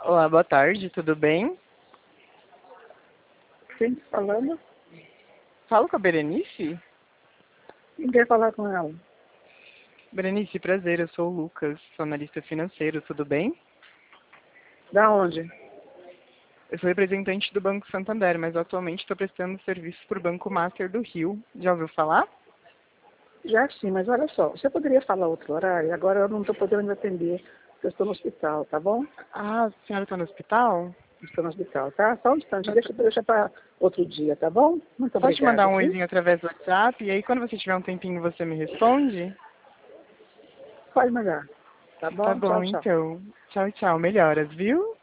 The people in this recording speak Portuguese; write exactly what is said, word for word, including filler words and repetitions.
Olá, boa tarde, tudo bem? Quem tá falando? Falo com a Berenice? Quem quer falar com ela? Berenice, prazer, eu sou o Lucas, sou analista financeiro, tudo bem? Da onde? Eu sou representante do Banco Santander, mas atualmente estou prestando serviço para o Banco Master do Rio. Já ouviu falar? Já sim, mas olha só, você poderia falar outro horário? Agora eu não estou podendo atender, porque eu estou no hospital, tá bom? Ah, a senhora está no hospital? Estou no hospital, tá? Só um instante, Mas deixa, deixa para outro dia, tá bom? Muito posso te mandar obrigada, um viu? oizinho através do WhatsApp, e aí quando você tiver um tempinho você me responde? Pode mandar. Tá Tá bom? Tchau, bom, tchau. então. Tchau, tchau, melhoras, viu?